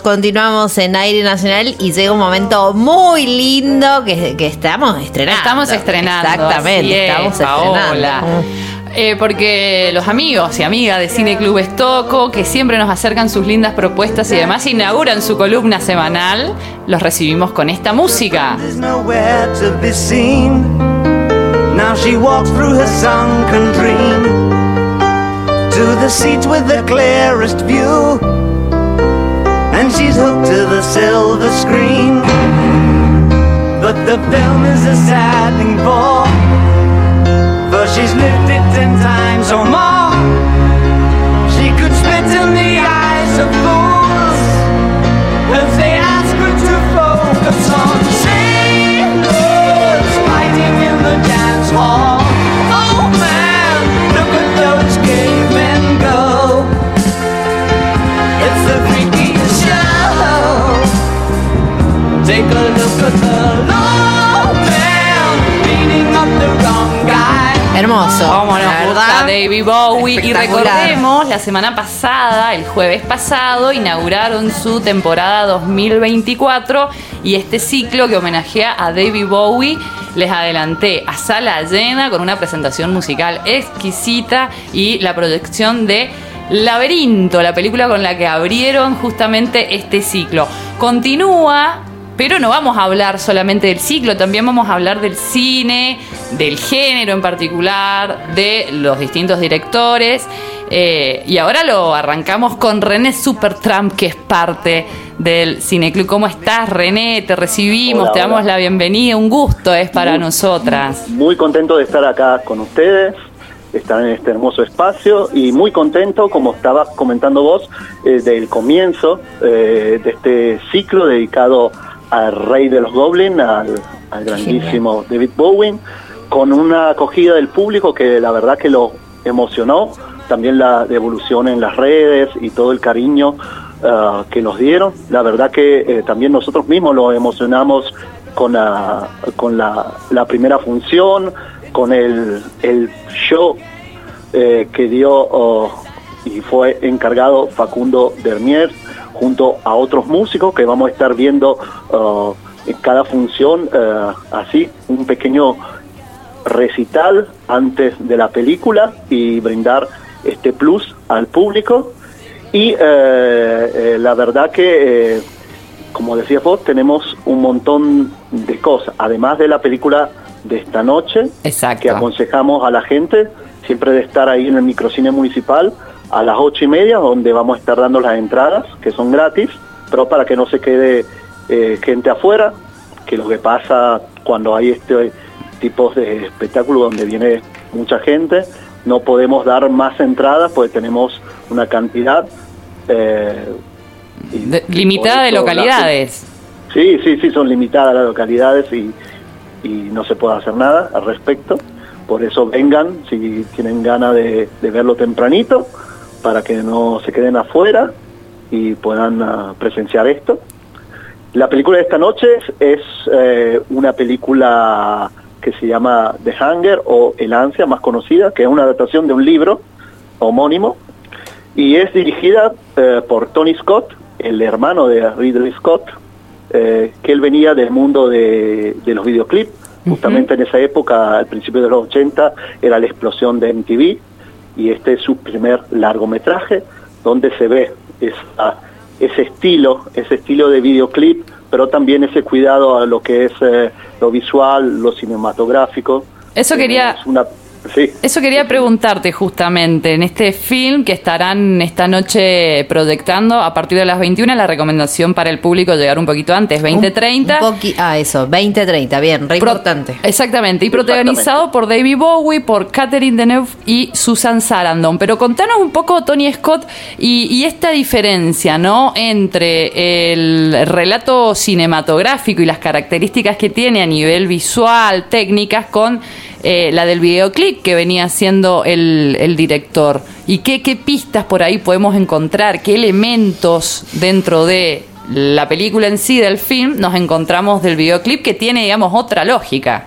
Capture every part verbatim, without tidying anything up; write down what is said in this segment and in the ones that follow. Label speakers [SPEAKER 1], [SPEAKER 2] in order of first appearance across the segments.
[SPEAKER 1] continuamos en Aire Nacional y llega un momento muy lindo que, que estamos estrenando.
[SPEAKER 2] Estamos estrenando.
[SPEAKER 1] Exactamente,
[SPEAKER 2] es,
[SPEAKER 1] estamos
[SPEAKER 2] Paola.
[SPEAKER 1] estrenando.
[SPEAKER 2] Eh, porque los amigos y amigas de Cine Club Estoco, que siempre nos acercan sus lindas propuestas y demás, inauguran su columna semanal, los recibimos con esta música.
[SPEAKER 3] Now she walks through her sunken dream to the seat with the clearest view, and she's hooked to the silver screen. But the film is a sad thing for, for she's lived it ten times or more. She could spit in the eyes of fools if they ask her to focus on sailors fighting in the dance hall. Oh man, look at those cavemen go. It's the freakiest show. Take a look at the low man beating up the wrong guy.
[SPEAKER 1] Hermoso.
[SPEAKER 2] Cómo nos
[SPEAKER 1] la
[SPEAKER 2] gusta
[SPEAKER 1] verdad,
[SPEAKER 2] David Bowie. Y
[SPEAKER 1] espectacular.
[SPEAKER 2] recordemos, la semana pasada, el jueves pasado, inauguraron su temporada dos mil veinticuatro y este ciclo que homenajea a David Bowie, les adelanté, a sala llena con una presentación musical exquisita y la proyección de Laberinto, la película con la que abrieron justamente este ciclo. Continúa, pero no vamos a hablar solamente del ciclo, también vamos a hablar del cine, del género en particular, de los distintos directores. Eh, y ahora lo arrancamos con René Supertramp, que es parte del Cineclub. ¿Cómo estás, René? Te recibimos,
[SPEAKER 4] hola,
[SPEAKER 2] te damos
[SPEAKER 4] hola.
[SPEAKER 2] la bienvenida, un gusto es para
[SPEAKER 4] muy,
[SPEAKER 2] nosotras.
[SPEAKER 4] Muy contento de estar acá con ustedes, estar en este hermoso espacio y muy contento, como estabas comentando vos, eh, del comienzo eh, de este ciclo dedicado al rey de los Goblins, al, al grandísimo David Bowie, con una acogida del público que la verdad que lo emocionó, también la devolución en las redes y todo el cariño uh, que nos dieron. La verdad que eh, también nosotros mismos lo emocionamos con la, con la, la primera función, con el, el show eh, que dio uh, y fue encargado Facundo Dermier, junto a otros músicos que vamos a estar viendo uh, en cada función, uh, así, un pequeño recital antes de la película y brindar este plus al público. Y eh, eh, la verdad que, eh, como decías vos, tenemos un montón de cosas, además de la película de esta noche.
[SPEAKER 2] Exacto.
[SPEAKER 4] Que aconsejamos a la gente siempre de estar ahí en el microcine municipal a las ocho y media, donde vamos a estar dando las entradas, que son gratis, pero para que no se quede eh, gente afuera, que lo que pasa cuando hay este tipo de espectáculo donde viene mucha gente, no podemos dar más entradas, pues tenemos una cantidad eh, y,
[SPEAKER 2] De, limitada de
[SPEAKER 4] eso,
[SPEAKER 2] localidades.
[SPEAKER 4] La, sí, sí, sí, son limitadas las localidades y, y no se puede hacer nada al respecto. Por eso vengan, si tienen ganas de, de verlo tempranito, para que no se queden afuera y puedan uh, presenciar esto. La película de esta noche es, es eh, una película que se llama The Hunger o El Ansia, más conocida, que es una adaptación de un libro homónimo, y es dirigida eh, por Tony Scott, el hermano de Ridley Scott, eh, que él venía del mundo de, de los videoclips. Justamente uh-huh. En esa época, al principio de los ochenta, era la explosión de M T V, y este es su primer largometraje, donde se ve esa, ese estilo, ese estilo de videoclip, pero también ese cuidado a lo que es eh, lo visual, lo cinematográfico.
[SPEAKER 2] Eso quería...
[SPEAKER 4] Es una, sí.
[SPEAKER 2] Eso quería preguntarte justamente, en este film que estarán esta noche proyectando a partir de las veintiuna, la recomendación para el público llegar un poquito antes, veinte treinta.
[SPEAKER 1] Un, un poqui- ah, eso, veinte treinta, bien, re
[SPEAKER 2] Pro-
[SPEAKER 1] importante.
[SPEAKER 2] Exactamente, y
[SPEAKER 4] Exactamente.
[SPEAKER 2] protagonizado por David Bowie, por Catherine Deneuve y Susan Sarandon. Pero contanos un poco, Tony Scott, y, y esta diferencia, ¿no?, entre el relato cinematográfico y las características que tiene a nivel visual, técnicas, con eh, la del videoclip que venía haciendo el, el director. ¿Y qué, qué pistas por ahí podemos encontrar? ¿Qué elementos dentro de la película en sí, del film, nos encontramos del videoclip que tiene, digamos, otra lógica?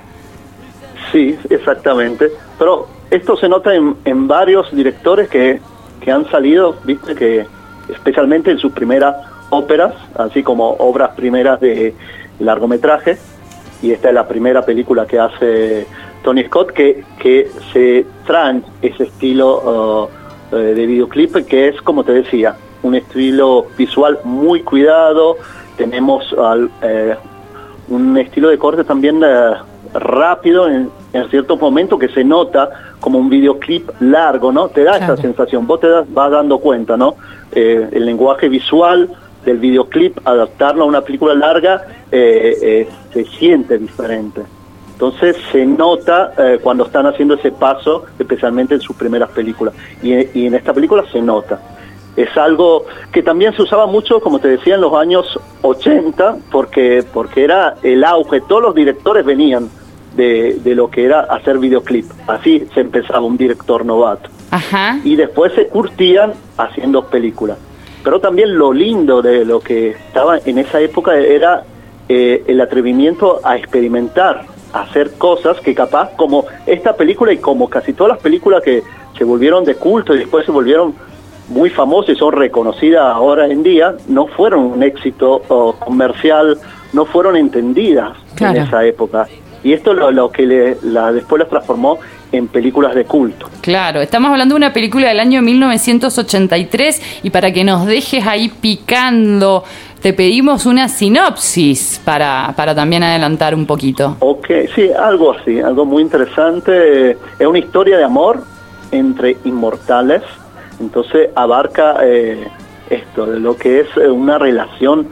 [SPEAKER 4] Sí, exactamente. Pero esto se nota en, en varios directores que, que han salido, viste, que especialmente en sus primeras óperas, así como obras primeras de largometraje, y esta es la primera película que hace Tony Scott que, que se traen ese estilo uh, de videoclip, que es, como te decía, un estilo visual muy cuidado. Tenemos uh, eh, un estilo de corte también uh, rápido en, en ciertos momentos, que se nota como un videoclip largo, ¿no? Te da claro. esa sensación, vos te das, vas dando cuenta, ¿no? Eh, el lenguaje visual del videoclip, adaptarlo a una película larga, eh, eh, se siente diferente. Entonces se nota eh, cuando están haciendo ese paso, especialmente en sus primeras películas. Y, y en esta película se nota. Es algo que también se usaba mucho, como te decía, en los años ochenta, porque, porque era el auge. Todos los directores venían de, de lo que era hacer videoclip. Así se empezaba un director novato.
[SPEAKER 2] Ajá. Y
[SPEAKER 4] después se curtían haciendo películas. Pero también lo lindo de lo que estaba en esa época era eh, el atrevimiento a experimentar, a hacer cosas que capaz, como esta película y como casi todas las películas que se volvieron de culto y después se volvieron muy famosas y son reconocidas ahora en día, no fueron un éxito oh, comercial, no fueron entendidas claro. en esa época. Y esto es lo, lo que le, la, después las transformó en películas de culto.
[SPEAKER 2] Claro, estamos hablando de una película del año mil novecientos ochenta y tres, y para que nos dejes ahí picando, te pedimos una sinopsis para, para también adelantar un poquito.
[SPEAKER 4] Ok, sí, algo así, algo muy interesante. Es una historia de amor entre inmortales, entonces abarca eh, esto, de lo que es una relación,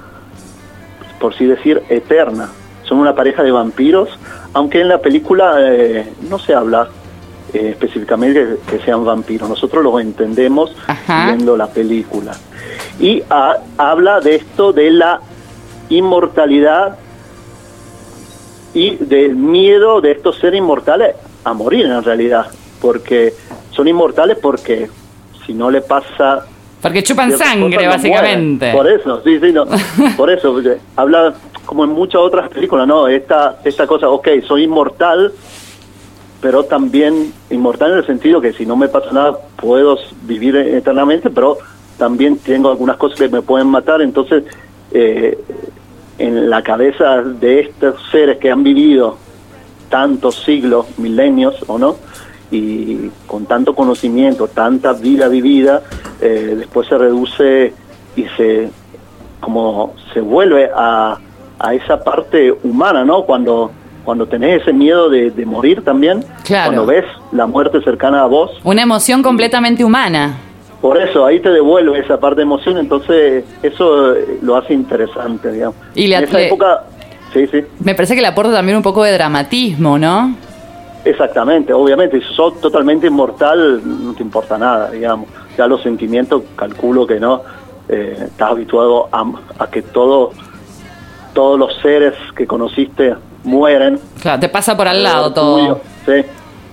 [SPEAKER 4] por así decir, eterna. Son una pareja de vampiros, aunque en la película eh, no se habla eh, específicamente que, que sean vampiros. Nosotros lo entendemos Ajá. viendo la película. Y a, habla de esto, de la inmortalidad y del miedo de estos seres inmortales a morir en realidad. Porque son inmortales porque si no le pasa...
[SPEAKER 2] Porque chupan sangre,
[SPEAKER 4] cosas,
[SPEAKER 2] básicamente.
[SPEAKER 4] No por eso, sí, sí, no. Por eso, habla... como en muchas otras películas, no, esta esta cosa, ok, soy inmortal, pero también inmortal en el sentido que si no me pasa nada puedo vivir eternamente, pero también tengo algunas cosas que me pueden matar. Entonces eh, en la cabeza de estos seres que han vivido tantos siglos, milenios o no, y con tanto conocimiento, tanta vida vivida, eh, después se reduce y se como se vuelve a a esa parte humana, ¿no? Cuando cuando tenés ese miedo de, de morir también, claro. cuando ves la muerte cercana a vos.
[SPEAKER 2] Una emoción completamente humana.
[SPEAKER 4] Por eso, ahí te devuelve esa parte de emoción, entonces eso lo hace interesante, digamos.
[SPEAKER 2] Y la,
[SPEAKER 4] en esa
[SPEAKER 2] le,
[SPEAKER 4] época, sí, sí.
[SPEAKER 2] Me parece que le aporta también un poco de dramatismo, ¿no?
[SPEAKER 4] Exactamente, obviamente, si sos totalmente inmortal, no te importa nada, digamos. Ya los sentimientos, calculo que no, eh, estás habituado a, a que todo... todos los seres que conociste mueren.
[SPEAKER 2] Claro, te pasa por al lado todo.
[SPEAKER 4] Tuyo, sí.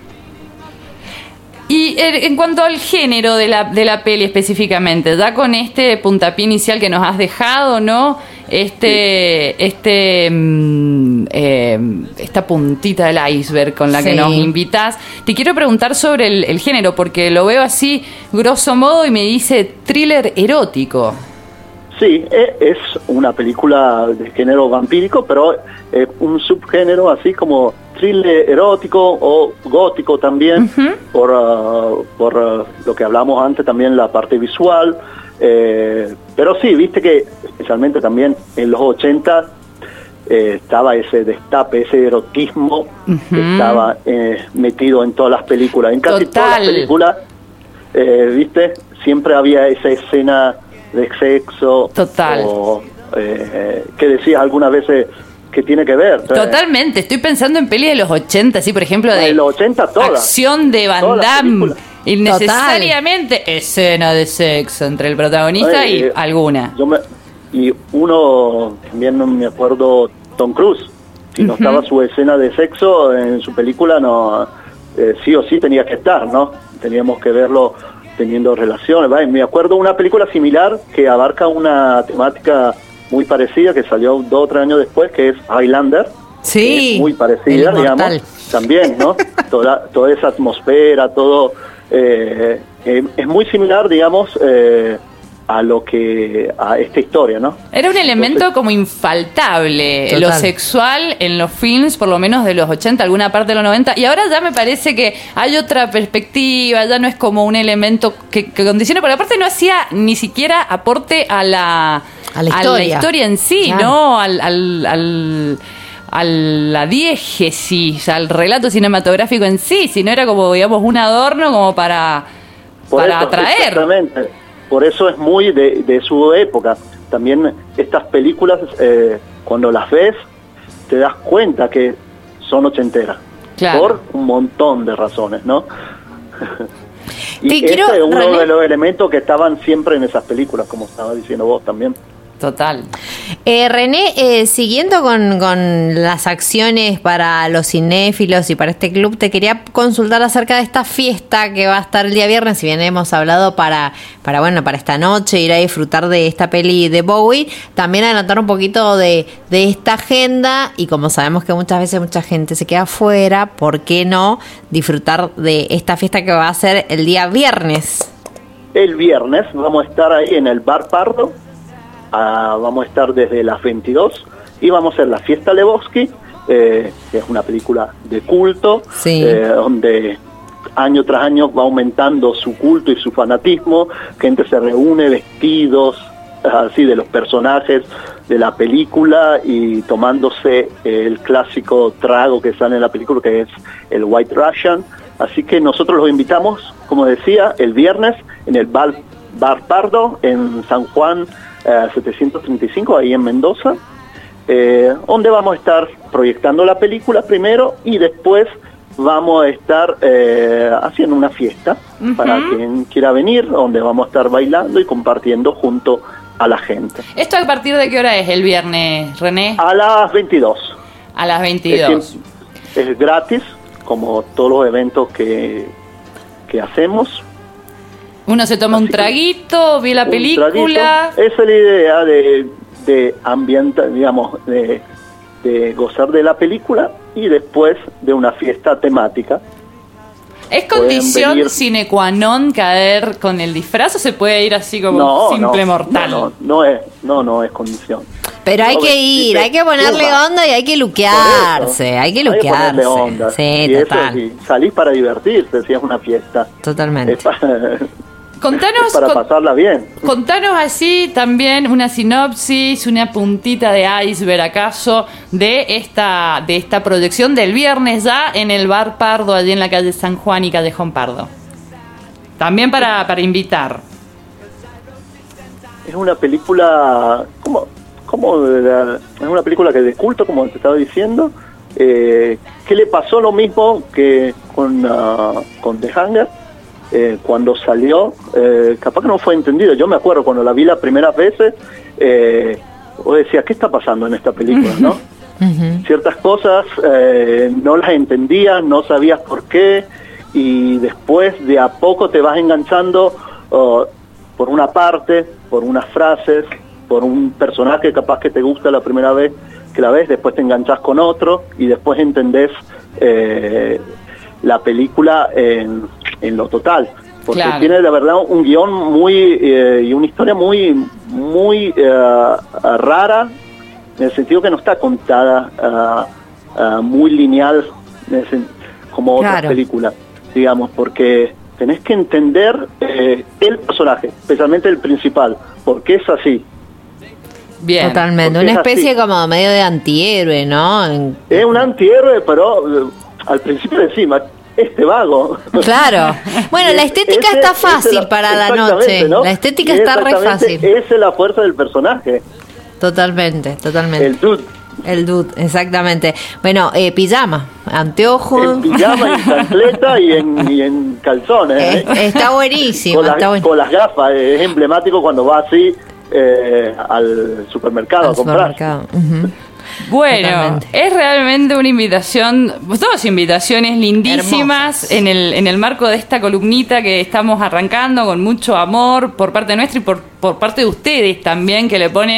[SPEAKER 2] Y en cuanto al género de la, de la peli específicamente, ya con este puntapié inicial que nos has dejado, ¿no? Este, sí. este, mm, eh, esta puntita del iceberg con la sí. que nos invitas. Te quiero preguntar sobre el, el género, porque lo veo así, grosso modo, y me dice thriller erótico.
[SPEAKER 4] Sí, es una película de género vampírico, pero es un subgénero así como thriller erótico o gótico también, uh-huh. por, uh, por uh, lo que hablamos antes, también la parte visual. Eh, pero sí, viste que especialmente también en los ochenta eh, estaba ese destape, ese erotismo uh-huh. que estaba eh, metido en todas las películas. En casi
[SPEAKER 2] Total.
[SPEAKER 4] todas las películas, eh, viste, siempre había esa escena de sexo.
[SPEAKER 2] Total.
[SPEAKER 4] O eh, que decías algunas veces que tiene que ver.
[SPEAKER 2] Totalmente, estoy pensando en pelis de los ochenta, sí, por ejemplo, de,
[SPEAKER 4] de los ochenta todas.
[SPEAKER 2] Acción de Van Damme, innecesariamente Total. Escena de sexo entre el protagonista Ay, y eh, alguna.
[SPEAKER 4] Yo me, y uno, también no me acuerdo, Tom Cruise, si no uh-huh. estaba su escena de sexo en su película, no eh, sí o sí tenía que estar, ¿no? Teníamos que verlo teniendo relaciones. ¿vale? Me acuerdo una película similar que abarca una temática muy parecida, que salió dos o tres años después, que es Highlander.
[SPEAKER 1] Sí.
[SPEAKER 4] Es muy parecida, digamos. También, ¿no? toda, toda esa atmosfera, todo... Eh, eh, es muy similar, digamos, eh, a lo que a esta historia, ¿no?
[SPEAKER 2] Era un elemento Entonces, como infaltable, total. Lo sexual en los films, por lo menos de los ochenta, alguna parte de los noventa, y ahora ya me parece que hay otra perspectiva, ya no es como un elemento que, que condiciona, porque aparte no hacía ni siquiera aporte a la,
[SPEAKER 1] a la, historia.
[SPEAKER 2] A la historia en sí, claro. ¿no? Al, al, al, a la diégesis, al relato cinematográfico en sí, sino era como, digamos, un adorno como para, para eso, atraer.
[SPEAKER 4] Exactamente. Por eso es muy de, de su época. También estas películas, eh, cuando las ves, te das cuenta que son ochenteras.
[SPEAKER 2] Claro.
[SPEAKER 4] Por un montón de razones, ¿no? Y
[SPEAKER 1] Te
[SPEAKER 4] este
[SPEAKER 1] quiero,
[SPEAKER 4] es uno
[SPEAKER 1] René,
[SPEAKER 4] de los elementos que estaban siempre en esas películas, como estaba diciendo vos también.
[SPEAKER 2] Total.
[SPEAKER 1] Eh, René, eh, siguiendo con, con las acciones para los cinéfilos y para este club, te quería consultar acerca de esta fiesta que va a estar el día viernes. Si bien hemos hablado para, para bueno, para esta noche, ir a disfrutar de esta peli de Bowie, también adelantar un poquito de, de esta agenda, y como sabemos que muchas veces mucha gente se queda afuera, ¿por qué no disfrutar de esta fiesta que va a ser el día viernes?
[SPEAKER 4] El viernes vamos a estar ahí en el Bar Pardo. Uh, vamos a estar desde las veintidós y vamos a hacer la fiesta Lebowski, eh, que es una película de culto,
[SPEAKER 1] sí.
[SPEAKER 4] eh, donde año tras año va aumentando su culto y su fanatismo, gente se reúne vestidos así de los personajes de la película y tomándose el clásico trago que sale en la película, que es el White Russian. Así que nosotros los invitamos, como decía, el viernes en el Bar, Bar Pardo en San Juan Uh, setecientos treinta y cinco, ahí en Mendoza, eh, donde vamos a estar proyectando la película primero y después vamos a estar eh, haciendo una fiesta uh-huh. para quien quiera venir, donde vamos a estar bailando y compartiendo junto a la gente.
[SPEAKER 2] ¿Esto a partir de qué hora es el viernes, René?
[SPEAKER 4] A las veintidós.
[SPEAKER 2] A las veintidós.
[SPEAKER 4] Es, es gratis, como todos los eventos que, que hacemos.
[SPEAKER 2] Uno se toma
[SPEAKER 4] Así
[SPEAKER 2] un traguito, ve la película.
[SPEAKER 4] Traguito. Esa es la idea de, de ambiente, digamos, de, de gozar de la película y después de una fiesta temática.
[SPEAKER 2] ¿Es condición venir... sine qua non caer con el disfraz o se puede ir así como
[SPEAKER 4] no,
[SPEAKER 2] simple
[SPEAKER 4] no,
[SPEAKER 2] mortal?
[SPEAKER 4] No, no, no es, no, no es condición.
[SPEAKER 1] Pero hay no, que ir, dice, hay que ponerle onda y hay que luquearse, hay que luquearse. Hay que
[SPEAKER 4] onda.
[SPEAKER 1] Sí,
[SPEAKER 4] y
[SPEAKER 1] total.
[SPEAKER 4] Eso, sí, salís para divertirte, si es una fiesta.
[SPEAKER 1] Totalmente.
[SPEAKER 4] Es para,
[SPEAKER 2] Contanos,
[SPEAKER 4] es para
[SPEAKER 2] con,
[SPEAKER 4] pasarla bien.
[SPEAKER 2] Contanos así también una sinopsis, una puntita de iceberg acaso de esta de esta proyección del viernes ya en el Bar Pardo, allí en la calle San Juan y Callejón Pardo. También para, para invitar.
[SPEAKER 4] Es una película, ¿cómo, cómo es una película que es de culto, como te estaba diciendo. Eh, ¿Qué le pasó lo mismo que con, uh, con The Hunger? Eh, cuando salió, eh, capaz que no fue entendido. Yo me acuerdo cuando la vi las primeras veces, eh, vos decías, ¿qué está pasando en esta película? ¿No? Uh-huh. Ciertas cosas eh, no las entendías, no sabías por qué, y después de a poco te vas enganchando uh, por una parte, por unas frases, por un personaje capaz que te gusta la primera vez que la ves, después te enganchás con otro y después entendés eh, la película en, en lo total, porque claro. tiene de verdad un guión muy eh, y una historia muy muy eh, rara, en el sentido que no está contada uh, uh, muy lineal ese, como claro. otras películas, digamos, porque tenés que entender eh, el personaje, especialmente el principal, porque es así.
[SPEAKER 1] Bien. Totalmente, una especie así. Como medio de antihéroe, ¿no? En...
[SPEAKER 4] Es un antihéroe, pero eh, al principio decimos, este vago.
[SPEAKER 1] Claro. Bueno, la estética ese, está fácil la, para la noche. ¿No? La estética está re fácil.
[SPEAKER 4] Esa es la fuerza del personaje.
[SPEAKER 1] Totalmente, totalmente.
[SPEAKER 4] El dude.
[SPEAKER 1] El dude, exactamente. Bueno, eh, pijama, anteojos.
[SPEAKER 4] En pijama, en chancleta y en, y en calzones. ¿eh?
[SPEAKER 1] Eh, está buenísimo.
[SPEAKER 4] Con,
[SPEAKER 1] está
[SPEAKER 4] la,
[SPEAKER 1] buen...
[SPEAKER 4] con las gafas, es emblemático cuando va así eh, al supermercado
[SPEAKER 1] al
[SPEAKER 4] a comprar.
[SPEAKER 1] Supermercado. Uh-huh.
[SPEAKER 2] Bueno,
[SPEAKER 1] totalmente.
[SPEAKER 2] Es realmente una invitación, dos invitaciones lindísimas en el, en el marco de esta columnita que estamos arrancando con mucho amor por parte nuestra y por, por parte de ustedes también, que le ponen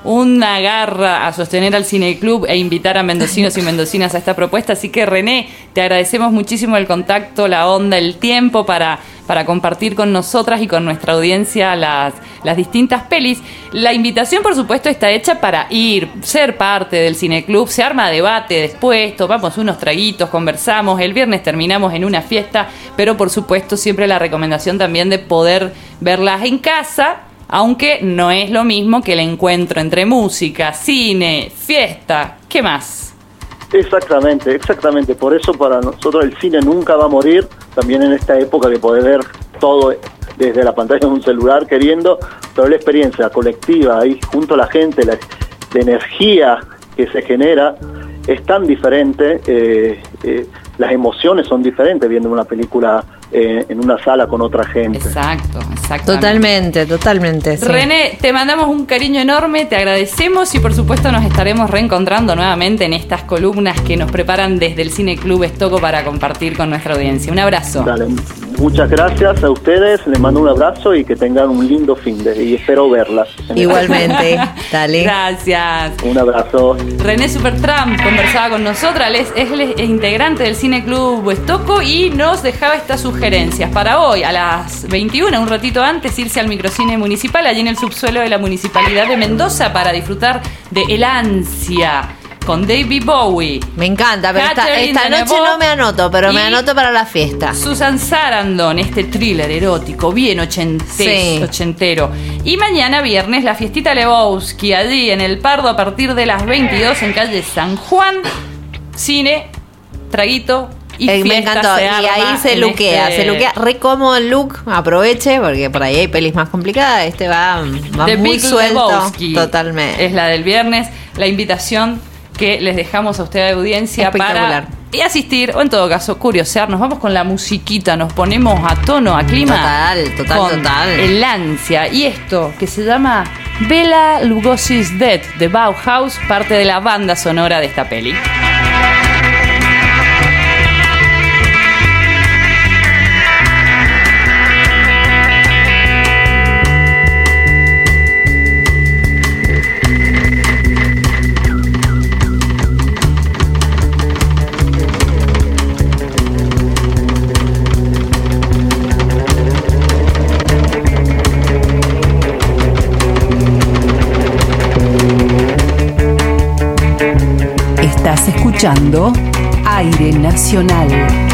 [SPEAKER 2] una garra a sostener al Cineclub e invitar a mendocinos y mendocinas a esta propuesta. Así que, René, te agradecemos muchísimo el contacto, la onda, el tiempo para, para compartir con nosotras y con nuestra audiencia las, las distintas pelis. La invitación, por supuesto, está hecha para ir, ser parte del Cineclub. Se arma debate después, tomamos unos traguitos, conversamos. El viernes terminamos en una fiesta, pero por supuesto siempre la recomendación también de poder verlas en casa, aunque no es lo mismo que el encuentro entre música, cine, fiesta. ¿Qué más?
[SPEAKER 4] Exactamente, exactamente. Por eso para nosotros el cine nunca va a morir, también en esta época que podés ver todo desde la pantalla de un celular queriendo, pero la experiencia colectiva ahí junto a la gente, la, la energía que se genera es tan diferente, eh, eh, las emociones son diferentes viendo una película eh, en una sala con otra gente.
[SPEAKER 2] Exacto, exactamente.
[SPEAKER 1] Totalmente, totalmente. Sí.
[SPEAKER 2] René, te mandamos un cariño enorme, te agradecemos y por supuesto nos estaremos reencontrando nuevamente en estas columnas que nos preparan desde el Cineclub Estoco para compartir con nuestra audiencia. Un abrazo.
[SPEAKER 4] Dale, muchas gracias a ustedes, les mando un abrazo y que tengan un lindo fin de y espero verlas.
[SPEAKER 1] Igualmente, dale.
[SPEAKER 2] Gracias.
[SPEAKER 4] Un abrazo.
[SPEAKER 2] René Supertramp conversaba con nosotras, él es, él es integrante del Cineclub Estoco y nos dejaba estas sugerencias para hoy a las veintiuna, un ratito antes, irse al microcine municipal allí en el subsuelo de la Municipalidad de Mendoza para disfrutar de El Ansia con David Bowie.
[SPEAKER 1] Me encanta, pero esta,
[SPEAKER 2] Catherine
[SPEAKER 1] esta noche
[SPEAKER 2] Deneuve
[SPEAKER 1] no me anoto, pero
[SPEAKER 2] y
[SPEAKER 1] me anoto para la fiesta.
[SPEAKER 2] Susan Sarandon, este thriller erótico, bien ochente,
[SPEAKER 1] Sí.
[SPEAKER 2] ochentero. Y mañana viernes, la fiestita Lebowski, allí en El Pardo a partir de las veintidós en calle San Juan. Cine, traguito y
[SPEAKER 1] Eh, me
[SPEAKER 2] fiesta
[SPEAKER 1] encantó.
[SPEAKER 2] se
[SPEAKER 1] Y
[SPEAKER 2] arma
[SPEAKER 1] ahí se
[SPEAKER 2] en
[SPEAKER 1] luquea,
[SPEAKER 2] este
[SPEAKER 1] se luquea. Re cómodo el look, aproveche, porque por ahí hay pelis más complicadas. Este va, va
[SPEAKER 2] The
[SPEAKER 1] muy
[SPEAKER 2] Big
[SPEAKER 1] suelto.
[SPEAKER 2] Lebowski.
[SPEAKER 1] Totalmente.
[SPEAKER 2] Es la del viernes. La invitación que les dejamos a usted de audiencia
[SPEAKER 1] Espectacular.
[SPEAKER 2] para y asistir, o en todo caso, curiosear. Nos vamos con la musiquita, nos ponemos a tono, a clima.
[SPEAKER 1] Total, total,
[SPEAKER 2] con
[SPEAKER 1] total.
[SPEAKER 2] El Ansia. Y esto, que se llama Bela Lugosi's Dead, de Bauhaus, parte de la banda sonora de esta peli.
[SPEAKER 5] Estás escuchando Aire Nacional.